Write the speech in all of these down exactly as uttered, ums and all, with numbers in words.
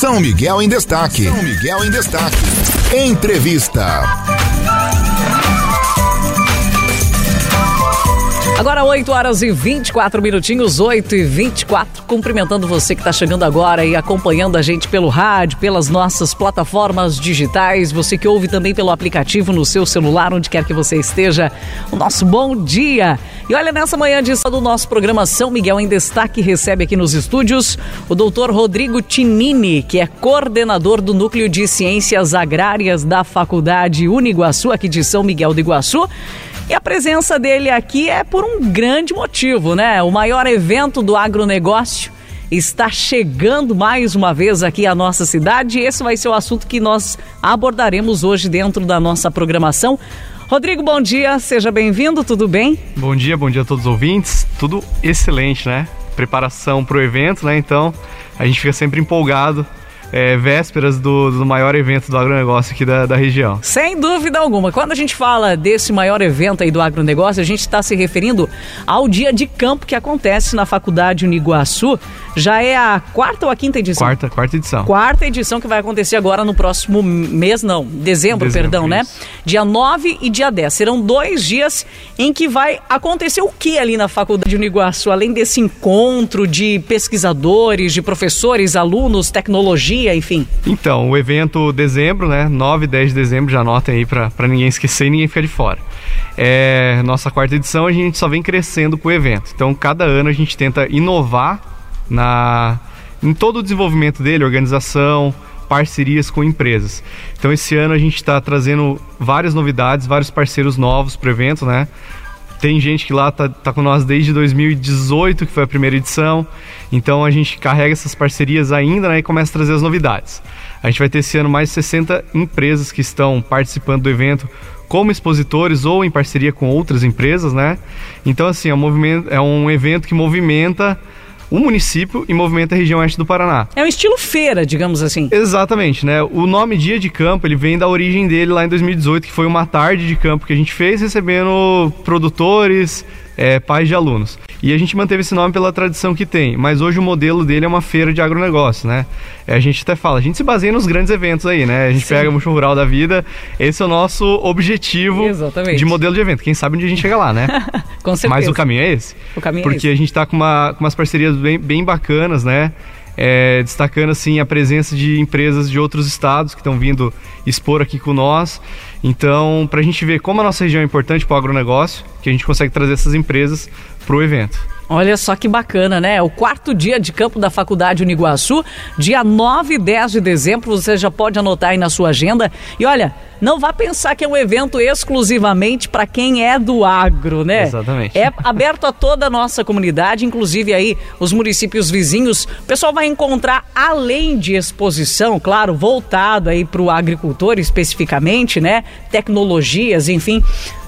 São Miguel em Destaque. São Miguel em Destaque. Entrevista. Agora oito horas e vinte e quatro minutinhos, oito e vinte e quatro. Cumprimentando você que está chegando agora e acompanhando a gente pelo rádio, pelas nossas plataformas digitais. Você que ouve também pelo aplicativo no seu celular, onde quer que você esteja. O nosso bom dia. E olha, nessa manhã de sábado, do nosso programa São Miguel em Destaque recebe aqui nos estúdios o doutor Rodrigo Tinini, que é coordenador do Núcleo de Ciências Agrárias da Faculdade Uniguaçu, aqui de São Miguel do Iguaçu. E a presença dele aqui é por um grande motivo, né? O maior evento do agronegócio está chegando mais uma vez aqui à nossa cidade. E esse vai ser o assunto que nós abordaremos hoje dentro da nossa programação. Rodrigo, bom dia, seja bem-vindo, tudo bem? Bom dia, bom dia a todos os ouvintes, tudo excelente, né? Preparação para o evento, né? Então a gente fica sempre empolgado. É, vésperas do, do maior evento do agronegócio aqui da, da região. Sem dúvida alguma. Quando a gente fala desse maior evento aí do agronegócio, a gente está se referindo ao dia de campo que acontece na Faculdade Uniguaçu. Já é a quarta ou a quinta edição? Quarta, quarta edição. Quarta edição que vai acontecer agora no próximo mês, não, dezembro, dezembro perdão, isso. né? Dia nove e dia dez. Serão dois dias em que vai acontecer o que ali na Faculdade Uniguaçu? Além desse encontro de pesquisadores, de professores, alunos, tecnologia, enfim. Então, o evento dezembro, né? nove e dez de dezembro, já anotem aí para ninguém esquecer e ninguém ficar de fora. É, nossa quarta edição, a gente só vem crescendo com o evento. Então, cada ano a gente tenta inovar na, em todo o desenvolvimento dele, organização, parcerias com empresas. Então, esse ano a gente está trazendo várias novidades, vários parceiros novos para o evento, né? Tem gente que lá tá, tá com nós desde dois mil e dezoito, que foi a primeira edição. Então a gente carrega essas parcerias ainda, né, e começa a trazer as novidades. A gente vai ter esse ano mais de sessenta empresas que estão participando do evento como expositores ou em parceria com outras empresas, né? Então assim, é um, movimento, é um evento que movimenta o município e movimenta a região oeste do Paraná. É um estilo feira, digamos assim. Exatamente, né? O nome Dia de Campo, ele vem da origem dele lá em dois mil e dezoito, que foi uma tarde de campo que a gente fez recebendo produtores, é, pais de alunos. E a gente manteve esse nome pela tradição que tem, mas hoje o modelo dele é uma feira de agronegócio, né? É, a gente até fala, a gente se baseia nos grandes eventos aí, né? A gente Sim. pega o Mocho Rural da vida, esse é o nosso objetivo Exatamente. de modelo de evento. Quem sabe onde a gente chega lá, né? Com certeza. Mas o caminho é esse. O caminho Porque é esse. a gente está com, uma, com umas parcerias bem, bem bacanas, né? É, destacando assim a presença de empresas de outros estados que estão vindo expor aqui com nós. Então, para a gente ver como a nossa região é importante para o agronegócio, que a gente consegue trazer essas empresas para o evento. Olha só que bacana, né? O quarto dia de campo da Faculdade Uniguaçu, dia nove e dez de dezembro, você já pode anotar aí na sua agenda. E olha, não vá pensar que é um evento exclusivamente para quem é do agro, né? Exatamente. É aberto a toda a nossa comunidade, inclusive aí os municípios vizinhos. O pessoal vai encontrar, além de exposição, claro, voltado aí para o agricultor especificamente, né? Tecnologias, enfim...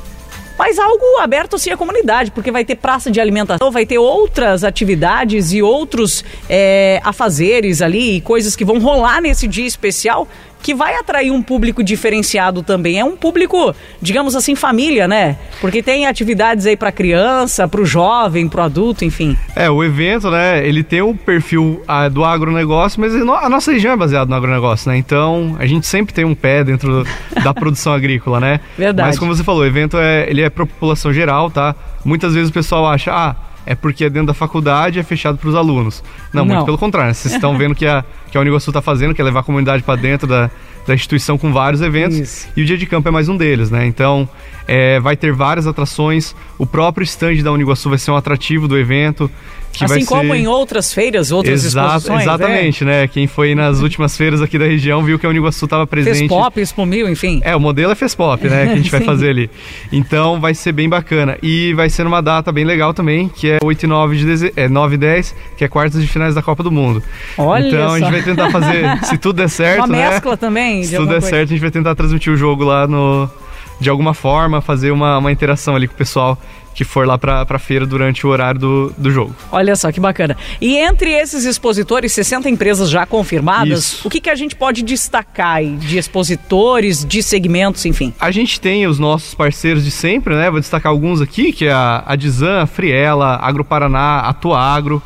Mas algo aberto sim à comunidade, porque vai ter praça de alimentação, vai ter outras atividades e outros é, afazeres ali, e coisas que vão rolar nesse dia especial, que vai atrair um público diferenciado também. É um público, digamos assim, família, né? Porque tem atividades aí para criança, para o jovem, para o adulto, enfim. É, o evento, né, ele tem o perfil ah, do agronegócio, mas a nossa região é baseada no agronegócio, né? Então, a gente sempre tem um pé dentro do, da produção agrícola, né? Verdade. Mas como você falou, o evento é, ele é para a população geral, tá? Muitas vezes o pessoal acha, ah, é porque é dentro da faculdade e é fechado para os alunos. Não, Não, muito pelo contrário, né? Vocês estão vendo que a, que a Uniguaçu está fazendo, que é levar a comunidade para dentro da, da instituição com vários eventos. Isso. E o Dia de Campo é mais um deles, né? Então, é, vai ter várias atrações. O próprio stand da Uniguaçu vai ser um atrativo do evento. Que assim vai como ser... em outras feiras, outras Exa- exposições. Exatamente, é? né? Quem foi nas últimas feiras aqui da região viu que a Uniguaçu estava presente. Fespop, Expo Mil, enfim. É, o modelo é Fespop, né? Que a gente vai fazer ali. Então vai ser bem bacana. E vai ser numa data bem legal também, que é oito e nove de dezembro, é nove e dez, que é quartas de finais da Copa do Mundo. Olha Então só. a gente vai tentar fazer, se tudo der certo, uma né? mescla também. Se tudo der coisa. certo, a gente vai tentar transmitir o jogo lá no... de alguma forma, fazer uma, uma interação ali com o pessoal que for lá para a feira durante o horário do, do jogo. Olha só que bacana. E entre esses expositores, sessenta empresas já confirmadas, Isso. o que, que a gente pode destacar aí de expositores, de segmentos, enfim? A gente tem os nossos parceiros de sempre, né? Vou destacar alguns aqui, que é a Adizan, a Friela, Agro Paraná, a Tuagro,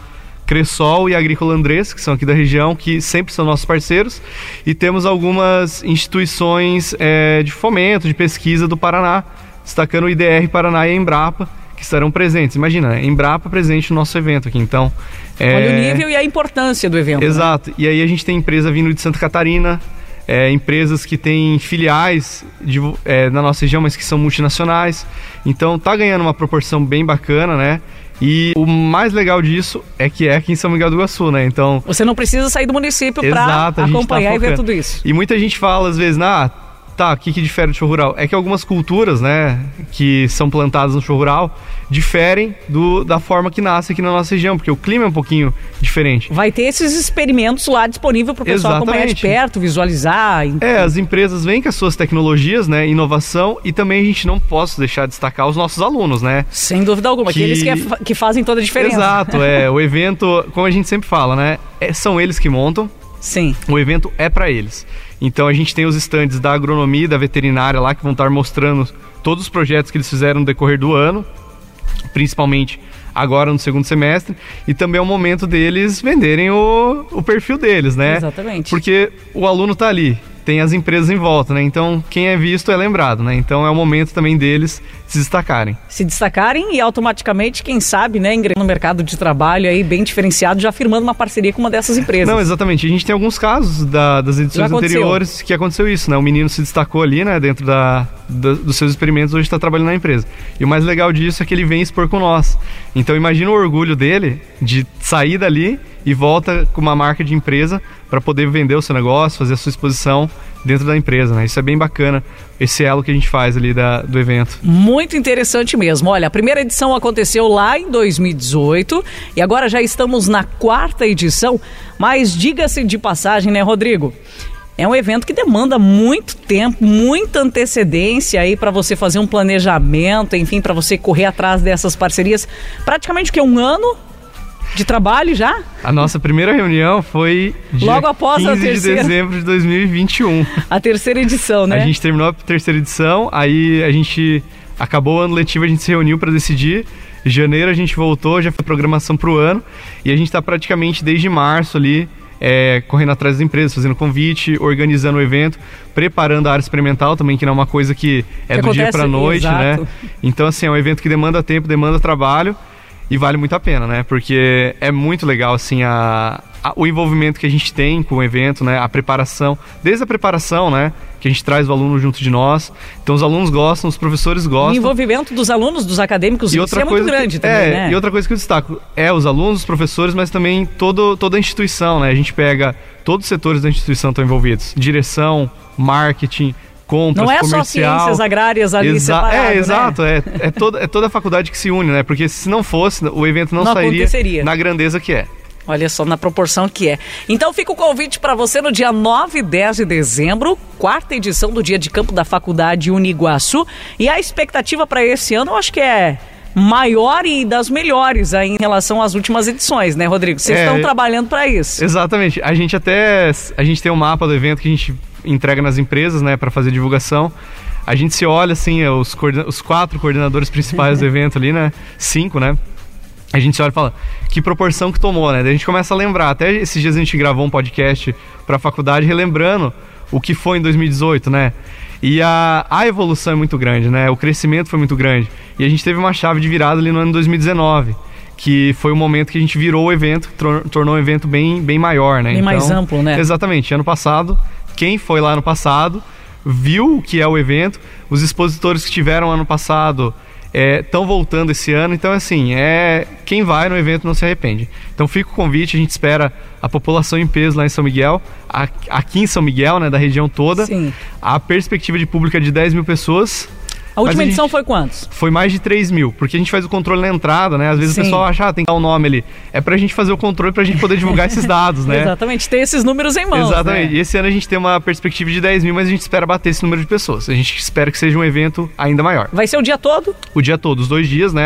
Cressol e Agrícola Andrés, que são aqui da região, que sempre são nossos parceiros, e temos algumas instituições é, de fomento, de pesquisa do Paraná, destacando o I D R Paraná e a Embrapa, que estarão presentes. Imagina, a Embrapa presente no nosso evento aqui, então... É... Olha o nível e a importância do evento. Exato, né? E aí a gente tem empresa vindo de Santa Catarina, é, empresas que têm filiais de, é, na nossa região, mas que são multinacionais, então tá ganhando uma proporção bem bacana, né? E o mais legal disso é que é aqui em São Miguel do Iguaçu, né? Então... Você não precisa sair do município para acompanhar tá e ver tudo isso. E muita gente fala, às vezes, ah, tá, o que, que difere do show rural? É que algumas culturas, né, que são plantadas no show rural, diferem do, da forma que nasce aqui na nossa região, porque o clima é um pouquinho diferente. Vai ter esses experimentos lá disponível para o pessoal Exatamente. acompanhar de perto, visualizar. É, as empresas vêm com as suas tecnologias, né, inovação, e também a gente não pode deixar de destacar os nossos alunos, né? Sem dúvida alguma, que... aqueles que, é, que fazem toda a diferença. Exato, é, o evento, como a gente sempre fala, né, é, são eles que montam. Sim. O evento é para eles. Então a gente tem os estandes da agronomia e da veterinária lá que vão estar mostrando todos os projetos que eles fizeram no decorrer do ano, principalmente agora no segundo semestre, e também é o momento deles venderem o, o perfil deles, né? Exatamente. Porque o aluno tá ali, tem as empresas em volta, né? Então quem é visto é lembrado, né? Então é o momento também deles se destacarem. Se destacarem e automaticamente, quem sabe, né, ingressar no mercado de trabalho aí bem diferenciado, já firmando uma parceria com uma dessas empresas. Não, exatamente. A gente tem alguns casos da, das edições anteriores que aconteceu isso, né? O menino se destacou ali, né, dentro da, da, dos seus experimentos, hoje está trabalhando na empresa. E o mais legal disso é que ele vem expor com nós. Então imagina o orgulho dele de sair dali e volta com uma marca de empresa para poder vender o seu negócio, fazer a sua exposição dentro da empresa, né? Isso é bem bacana, esse elo que a gente faz ali da, do evento. Muito interessante mesmo. Olha, a primeira edição aconteceu lá em dois mil e dezoito e agora já estamos na quarta edição, mas diga-se de passagem, né, Rodrigo? É um evento que demanda muito tempo, muita antecedência aí para você fazer um planejamento, enfim, para você correr atrás dessas parcerias. Praticamente o que, um ano de trabalho já? A nossa primeira reunião foi dia logo após a terceira... quinze de dezembro de dois mil e vinte e um. A terceira edição, né? A gente terminou a terceira edição, aí a gente acabou o ano letivo, a gente se reuniu para decidir. Em janeiro a gente voltou, já fez a programação para o ano, e a gente está praticamente desde março ali, é, correndo atrás das empresas, fazendo convite, organizando o evento, preparando a área experimental também, que não é uma coisa que é que do acontece, dia para a noite, exato, né? Então, assim, é um evento que demanda tempo, demanda trabalho, e vale muito a pena, né? Porque é muito legal, assim, a, a, o envolvimento que a gente tem com o evento, né? A preparação, desde a preparação, né? Que a gente traz o aluno junto de nós. Então os alunos gostam, os professores gostam. O envolvimento dos alunos, dos acadêmicos, e outra isso é coisa muito grande que, também, é, né? E outra coisa que eu destaco é os alunos, os professores, mas também todo, toda a instituição, né? A gente pega todos os setores da instituição estão envolvidos. Direção, marketing, compras, não é comercial. Só ciências agrárias ali Exa- separado, É, né? exato. É, é, toda, é toda a faculdade que se une, né? Porque se não fosse, o evento não, não sairia na grandeza que é. Olha só, na proporção que é. Então fica o convite para você no dia nove e dez de dezembro, quarta edição do Dia de Campo da Faculdade Uniguaçu. E a expectativa para esse ano, eu acho que é maior e das melhores aí em relação às últimas edições, né, Rodrigo? Vocês é, estão trabalhando para isso. Exatamente. A gente até a gente tem um mapa do evento que a gente entrega nas empresas, né, para fazer divulgação. A gente se olha assim, os, coordena- os quatro coordenadores principais do evento ali, né? Cinco, né? A gente se olha e fala, que proporção que tomou, né? Daí a gente começa a lembrar. Até esses dias a gente gravou um podcast para a faculdade, relembrando o que foi em dois mil e dezoito, né? E a, a evolução é muito grande, né? O crescimento foi muito grande. E a gente teve uma chave de virada ali no ano dois mil e dezenove, que foi o momento que a gente virou o evento, tor- tornou um evento bem, bem maior, né? Bem então, mais amplo, né? Exatamente. Ano passado, quem foi lá no passado, viu o que é o evento. Os expositores que tiveram ano passado estão é, voltando esse ano, então assim, é, quem vai no evento não se arrepende. Então fica o convite, a gente espera a população em peso lá em São Miguel, a, aqui em São Miguel, né, da região toda. Sim. A perspectiva de público é de dez mil pessoas. A última a edição gente, foi quantos? Foi mais de três mil, porque a gente faz o controle na entrada, né? Às vezes Sim. o pessoal acha, ah, tem que dar um nome ali. É pra gente fazer o controle, pra gente poder divulgar esses dados, né? Exatamente, ter esses números em mãos. Exatamente, né? E esse ano a gente tem uma perspectiva de dez mil, mas a gente espera bater esse número de pessoas. A gente espera que seja um evento ainda maior. Vai ser o dia todo? O dia todo, os dois dias, né?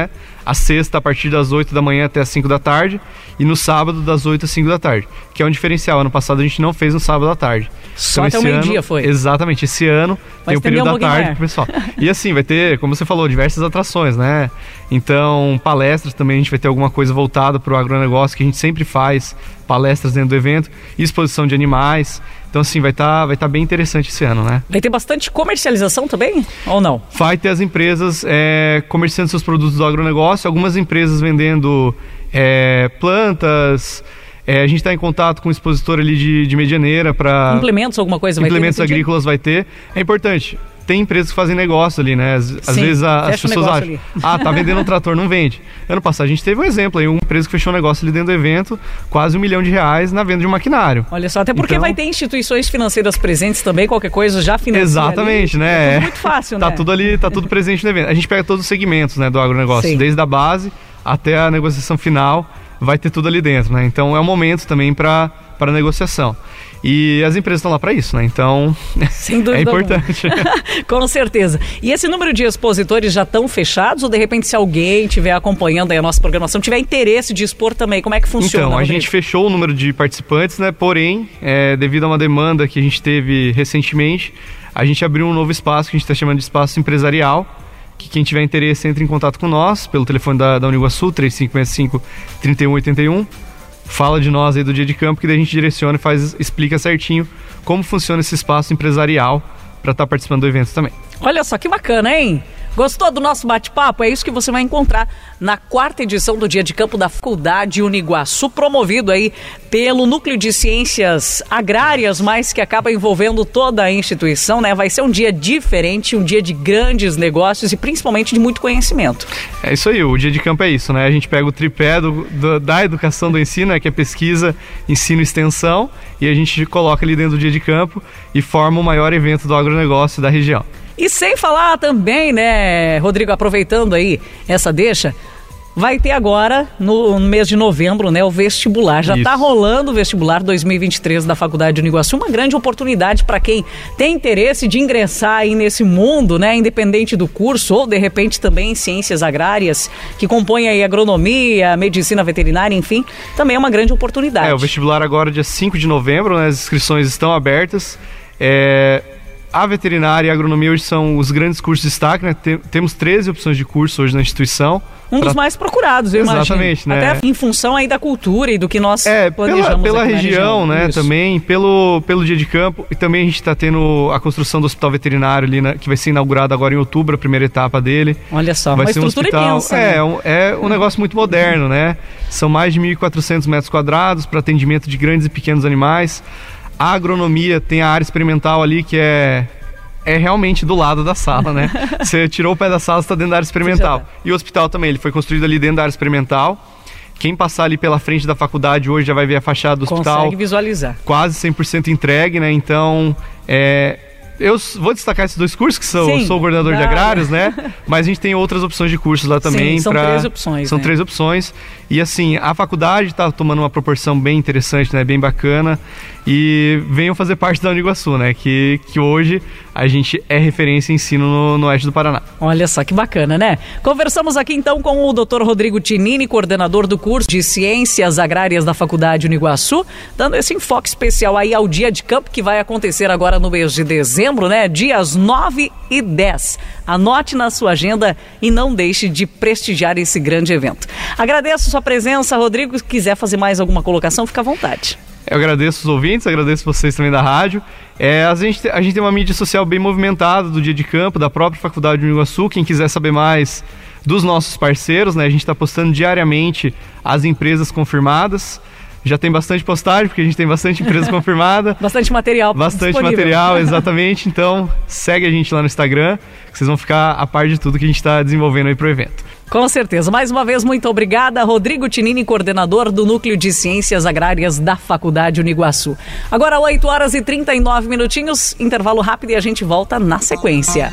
A sexta a partir das oito da manhã até as cinco da tarde e no sábado das oito às cinco da tarde, que é um diferencial. Ano passado a gente não fez no sábado à tarde. Só então, até o meio-dia ano, foi. Exatamente, esse ano Vai tem o período um da tarde mais. pro pessoal. E assim, vai ter, como você falou, diversas atrações, né? Então, palestras também, a gente vai ter alguma coisa voltada pro agronegócio, que a gente sempre faz palestras dentro do evento, exposição de animais. Então, assim, vai estar vai tá bem interessante esse ano, né? Vai ter bastante comercialização também, ou não? Vai ter as empresas é, comerciando seus produtos do agronegócio, algumas empresas vendendo é, plantas. É, a gente está em contato com o expositor ali de, de Medianeira para... Implementos, alguma coisa vai ter? Implementos agrícolas vai ter. É importante. Tem empresas que fazem negócio ali, né? Às, às vezes a, as pessoas acham, ali. ah, tá vendendo um trator, não vende. Ano passado a gente teve um exemplo aí, uma empresa que fechou um negócio ali dentro do evento, quase um milhão de reais na venda de um maquinário. Olha só, até porque então, vai ter instituições financeiras presentes também, qualquer coisa já financia. Exatamente, ali. né? É tudo muito fácil, tá né? tudo ali, tá tudo presente no evento. A gente pega todos os segmentos, né, do agronegócio, Sim. desde a base até a negociação final, vai ter tudo ali dentro, né? Então é um momento também para para negociação. E as empresas estão lá para isso, né? Então, sem dúvida é importante. Com certeza. E esse número de expositores já estão fechados ou, de repente, se alguém estiver acompanhando aí a nossa programação, tiver interesse de expor também, como é que funciona? Então, a Rodrigo? gente fechou o número de participantes, né? Porém, é, devido a uma demanda que a gente teve recentemente, a gente abriu um novo espaço que a gente está chamando de espaço empresarial, que quem tiver interesse entre em contato com nós pelo telefone da, da Uniguaçu, três cinco seis cinco, três um oito um. Fala de nós aí do dia de campo, que daí a gente direciona e faz, explica certinho como funciona esse espaço empresarial para estar tá participando do evento também. Olha só que bacana, hein? Gostou do nosso bate-papo? É isso que você vai encontrar na quarta edição do Dia de Campo da Faculdade Uniguaçu, promovido aí pelo Núcleo de Ciências Agrárias, mas que acaba envolvendo toda a instituição, né? Vai ser um dia diferente, um dia de grandes negócios e principalmente de muito conhecimento. É isso aí, o Dia de Campo é isso, né? A gente pega o tripé do, do, da educação do ensino, né? Que é pesquisa, ensino e extensão, e a gente coloca ali dentro do Dia de Campo e forma o maior evento do agronegócio da região. E sem falar também, né, Rodrigo, aproveitando aí essa deixa, vai ter agora, no, no mês de novembro, né, o vestibular. Já está rolando o vestibular dois mil e vinte e três da Faculdade Uniguaçu, uma grande oportunidade para quem tem interesse de ingressar aí nesse mundo, né, independente do curso, ou de repente também em ciências agrárias, que compõem aí agronomia, medicina veterinária, enfim, também é uma grande oportunidade. É, o vestibular agora, dia cinco de novembro, né, as inscrições estão abertas. É... A veterinária e a agronomia hoje são os grandes cursos de destaque, né? Tem, temos treze opções de curso hoje na instituição. Um pra... dos mais procurados, eu Exatamente, imagino. né? Até em função aí da cultura e do que nós é, planejamos pela, pela região, região, né? Isso. Também, pelo, pelo dia de campo. E também a gente está tendo a construção do hospital veterinário ali, né? Que vai ser inaugurado agora em outubro, a primeira etapa dele. Olha só, vai uma ser um estrutura hospital, imensa. É, né? um, é um negócio muito moderno, né? São mais de mil e quatrocentos metros quadrados para atendimento de grandes e pequenos animais. A agronomia tem a área experimental ali que é... é realmente do lado da sala, né? Você tirou o pé da sala, você está dentro da área experimental. E o hospital também, ele foi construído ali dentro da área experimental. Quem passar ali pela frente da faculdade hoje já vai ver a fachada do hospital. Consegue visualizar. Quase cem por cento entregue, né? Então, é... eu vou destacar esses dois cursos, que sou, Sim, sou coordenador dá. de agrários, né? Mas a gente tem outras opções de cursos lá também. Sim, são pra... três opções, São né? três opções. E assim, a faculdade está tomando uma proporção bem interessante, né? Bem bacana. E venham fazer parte da Uniguaçu, né? Que, que hoje a gente é referência em ensino no, no oeste do Paraná. Olha só que bacana, né? Conversamos aqui então com o doutor Rodrigo Tinini, coordenador do curso de Ciências Agrárias da Faculdade Uniguaçu, dando esse enfoque especial aí ao Dia de Campo, que vai acontecer agora no mês de dezembro, né? Dias nove e dez. Anote na sua agenda e não deixe de prestigiar esse grande evento. Agradeço sua presença, Rodrigo. Se quiser fazer mais alguma colocação, fica à vontade. Eu agradeço os ouvintes, agradeço vocês também da rádio. É, a, gente, a gente tem uma mídia social bem movimentada do Dia de Campo, da própria Faculdade de Uniguaçu. Quem quiser saber mais dos nossos parceiros, né? A gente está postando diariamente as empresas confirmadas. Já tem bastante postagem, porque a gente tem bastante empresa confirmada. Bastante material Bastante disponível. material, exatamente. Então, segue a gente lá no Instagram, que vocês vão ficar a par de tudo que a gente está desenvolvendo aí pro evento. Com certeza. Mais uma vez, muito obrigada. Rodrigo Tinini, coordenador do Núcleo de Ciências Agrárias da Faculdade Uniguaçu. Agora, oito horas e trinta e nove minutinhos, intervalo rápido e a gente volta na sequência.